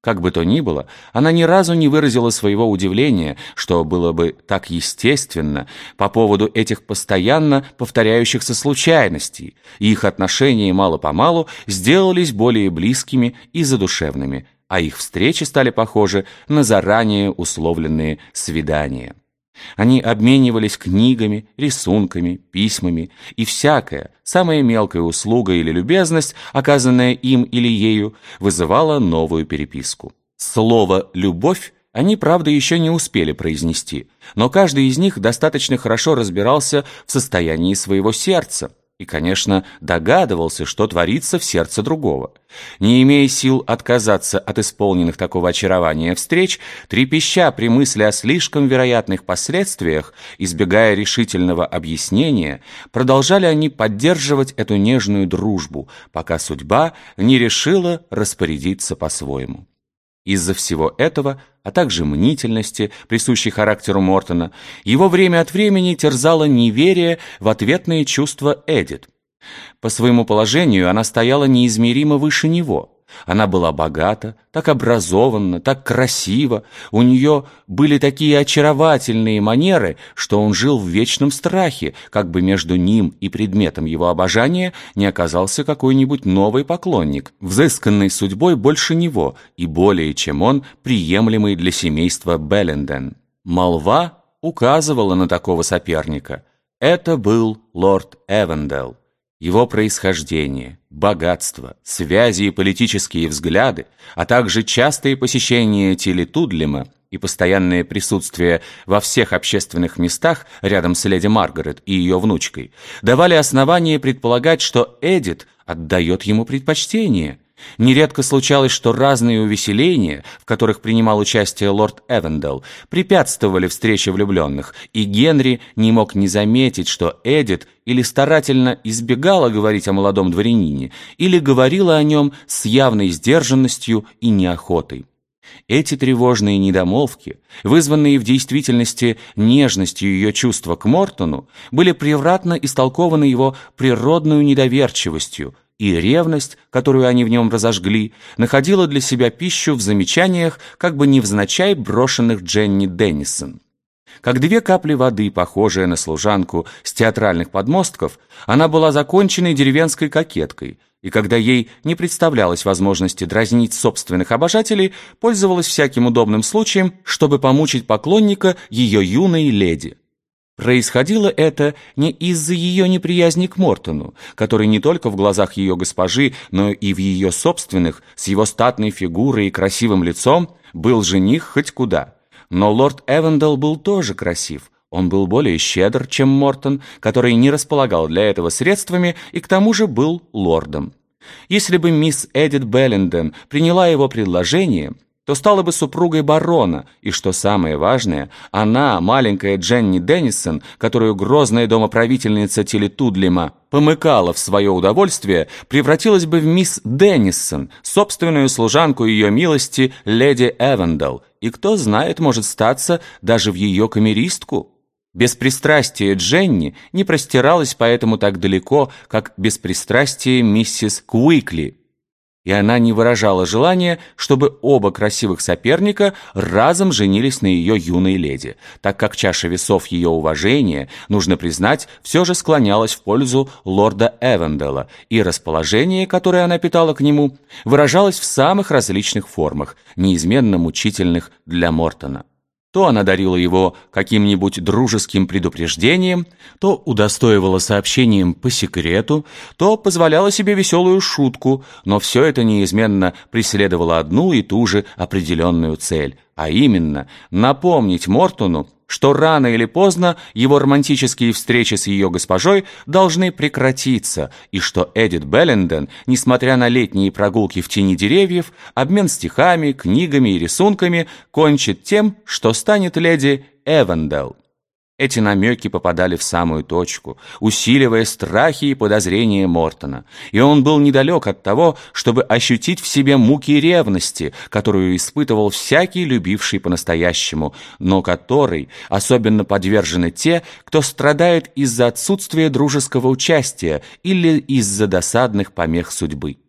Как бы то ни было, она ни разу не выразила своего удивления, что было бы так естественно, по поводу этих постоянно повторяющихся случайностей, и их отношения мало-помалу сделались более близкими и задушевными, а их встречи стали похожи на заранее условленные свидания. Они обменивались книгами, рисунками, письмами, и всякая, самая мелкая услуга или любезность, оказанная им или ею, вызывала новую переписку. Слово «любовь» они, правда, еще не успели произнести, но каждый из них достаточно хорошо разбирался в состоянии своего сердца и, конечно, догадывался, что творится в сердце другого. Не имея сил отказаться от исполненных такого очарования встреч, трепеща при мысли о слишком вероятных последствиях, избегая решительного объяснения, продолжали они поддерживать эту нежную дружбу, пока судьба не решила распорядиться по-своему. Из-за всего этого, а также мнительности, присущей характеру Мортона, его время от времени терзало неверие в ответные чувства Эдит. По своему положению она стояла неизмеримо выше него. Она была богата, так образованна, так красива, у нее были такие очаровательные манеры, что он жил в вечном страхе, как бы между ним и предметом его обожания не оказался какой-нибудь новый поклонник, взысканный судьбой больше него и более чем он, приемлемый для семейства Белленден. Молва указывала на такого соперника. Это был лорд Эвендел. Его происхождение, богатство, связи и политические взгляды, а также частые посещения Тилли-Тудлема и постоянное присутствие во всех общественных местах рядом с леди Маргарет и ее внучкой давали основание предполагать, что Эдит отдает ему предпочтение. Нередко случалось, что разные увеселения, в которых принимал участие лорд Эвендел, препятствовали встрече влюбленных, и Генри не мог не заметить, что Эдит или старательно избегала говорить о молодом дворянине, или говорила о нем с явной сдержанностью и неохотой. Эти тревожные недомолвки, вызванные в действительности нежностью ее чувства к Мортону, были превратно истолкованы его природной недоверчивостью, и ревность, которую они в нем разожгли, находила для себя пищу в замечаниях, как бы невзначай брошенных Дженни Деннисон. Как две капли воды, похожая на служанку с театральных подмостков, она была законченной деревенской кокеткой, и когда ей не представлялось возможности дразнить собственных обожателей, пользовалась всяким удобным случаем, чтобы помучить поклонника ее юной леди. Происходило это не из-за ее неприязни к Мортону, который не только в глазах ее госпожи, но и в ее собственных, с его статной фигурой и красивым лицом, был жених хоть куда. Но лорд Эвендел был тоже красив. Он был более щедр, чем Мортон, который не располагал для этого средствами и к тому же был лордом. Если бы мисс Эдит Белленден приняла его предложение, то стала бы супругой барона, и, что самое важное, она, маленькая Дженни Деннисон, которую грозная домоправительница Тилли-Тудлема помыкала в свое удовольствие, превратилась бы в мисс Деннисон, собственную служанку ее милости леди Эвендел, и, кто знает, может статься даже в ее камеристку. Беспристрастие Дженни не простиралось поэтому так далеко, как беспристрастие миссис Куикли, и она не выражала желания, чтобы оба красивых соперника разом женились на ее юной леди, так как чаша весов ее уважения, нужно признать, все же склонялась в пользу лорда Эвендела, и расположение, которое она питала к нему, выражалось в самых различных формах, неизменно мучительных для Мортона. То она дарила его каким-нибудь дружеским предупреждением, то удостоивала сообщением по секрету, то позволяла себе веселую шутку, но все это неизменно преследовало одну и ту же определенную цель, а именно напомнить Мортону, что рано или поздно его романтические встречи с ее госпожой должны прекратиться, и что Эдит Белленден, несмотря на летние прогулки в тени деревьев, обмен стихами, книгами и рисунками, кончит тем, что станет леди Эвендел. Эти намеки попадали в самую точку, усиливая страхи и подозрения Мортона, и он был недалек от того, чтобы ощутить в себе муки ревности, которую испытывал всякий, любивший по-настоящему, но которой особенно подвержены те, кто страдает из-за отсутствия дружеского участия или из-за досадных помех судьбы.